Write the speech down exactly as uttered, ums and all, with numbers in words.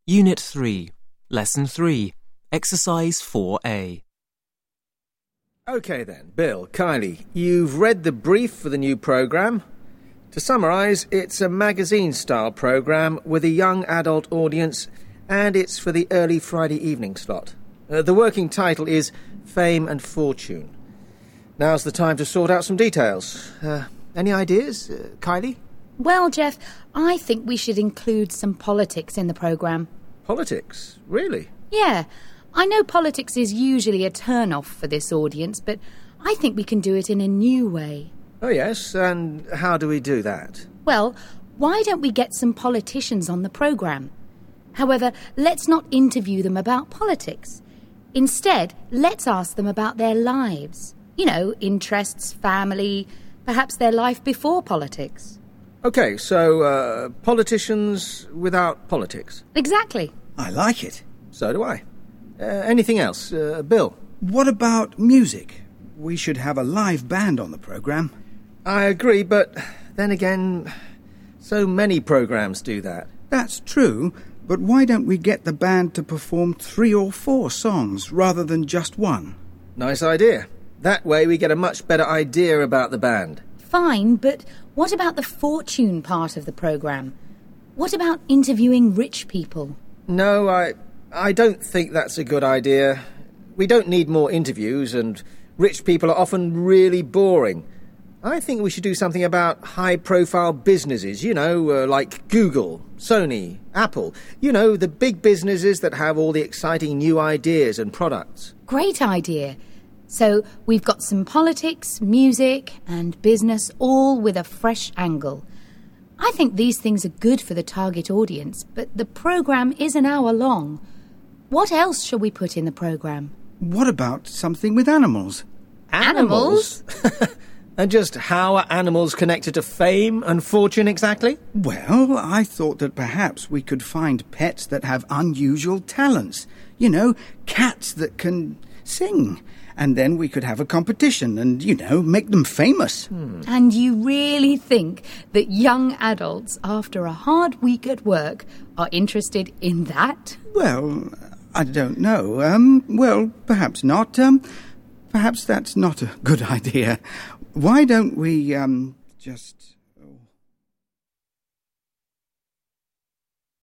Unit three, Lesson three, Exercise four A. OK then, Bill, Kylie, you've read the brief for the new programme. To summarise, it's a magazine-style programme with a young adult audience, and it's for the early Friday evening slot. Uh, the working title is Fame and Fortune. Now's the time to sort out some details. Uh, any ideas, uh, Kylie? Well, Jeff, I think we should include some politics in the programme. Politics? Really? Yeah. I know politics is usually a turn-off for this audience, but I think we can do it in a new way. Oh, yes, and how do we do that? Well, why don't we get some politicians on the programme? However, let's not interview them about politics. Instead, let's ask them about their lives. You know, interests, family, perhaps their life before politics. OK, so uh, politicians without politics. Exactly. I like it. So do I. Uh, anything else? Uh, Bill? What about music? We should have a live band on the programme. I agree, but then again, so many programmes do that. That's true, but why don't we get the band to perform three or four songs rather than just one? Nice idea. That way we get a much better idea about the band. Fine, but what about the fortune part of the programme? What about interviewing rich people? No, I, I don't think that's a good idea. We don't need more interviews, and rich people are often really boring. I think we should do something about high-profile businesses, you know, uh, like Google, Sony, Apple. You know, the big businesses that have all the exciting new ideas and products. Great idea. So we've got some politics, music and business, all with a fresh angle. I think these things are good for the target audience, but the programme is an hour long. What else shall we put in the programme? What about something with animals? Animals? And just how are animals connected to fame and fortune exactly? Well, I thought that perhaps we could find pets that have unusual talents. You know, cats that can sing. And then we could have a competition and, you know, make them famous. Hmm. And you really think that young adults, after a hard week at work, are interested in that? Well, I don't know. Um, well, perhaps not. Um, perhaps that's not a good idea. Why don't we, um, just...